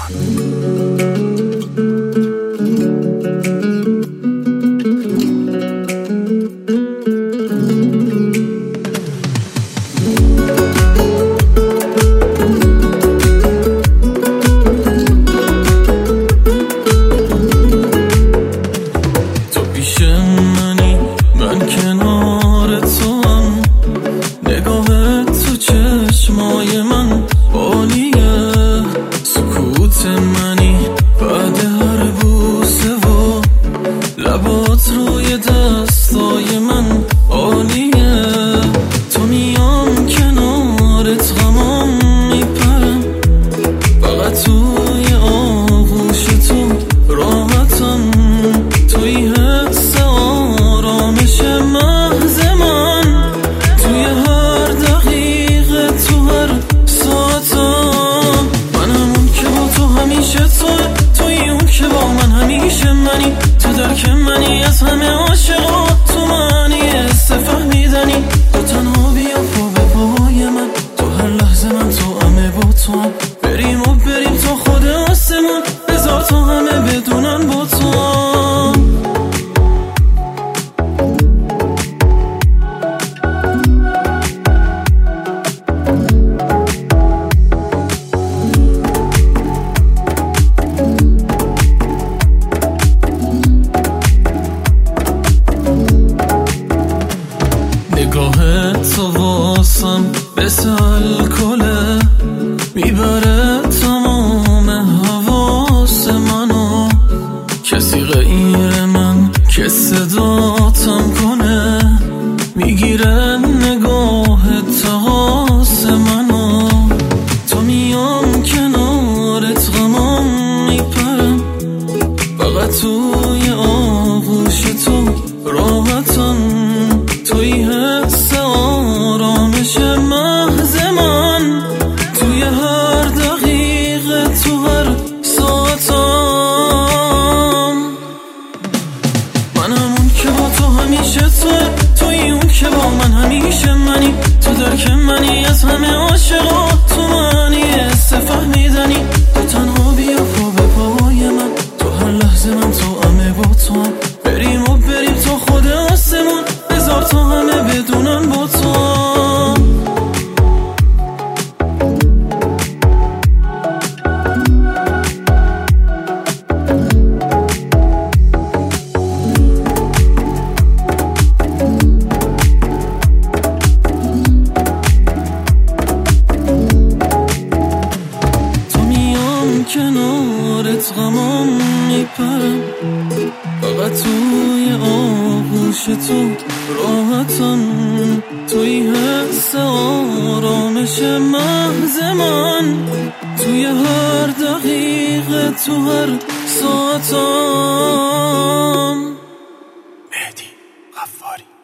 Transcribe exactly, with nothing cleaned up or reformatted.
چشمای من عالیه، سکوت منی بعد هر بوسه و لبات روی دستای من عالیه. تو میام کنارت غمام میپرم، فقط توی آغوش تو راحتم، توی حس آرامش محض من، توی هر دقیقه تو هر ساعتم. من همون که با تو همیشه توی توی اون که با من همیشه منی، تو درک منی از همه عاشقا، تو منی حس فهمیدنی، تو تنها بیا پا به پای من، تو هر لحظه من تو همه با تو هم، بریم و بریم تا خود آسمون، بذار تا همه بدونن با تو هم. نگاهت تو واسم مثل الکله، میبره تمام حواس منو، کسی غیر من که صداتم کنه، میگیره نگاهت حواس منو. تو میام کنارت غمام میپرم، فقط توی آغوش تو راحتم، توی حس آرامش محض من، توی هر دقیقه تو هر ساعتم. من همون که با تو همیشه توی توی اون که با من همیشه منی، تو درک منی از همه عاشقا، تو منی حس فهمیدنی، تو تنها بیا پا به پای من، تو هر لحظه من تو همه با تو هم، بریم و بریم تا خود آسمون، بذار تا همه بدونن با تو هم. تو میام کنارت غمام میپرم، فقط توی آغوش تو راحتم، توی حس آرامش محض من، توی هر دقیقه تو هر ساعتم. مهدی غفاری.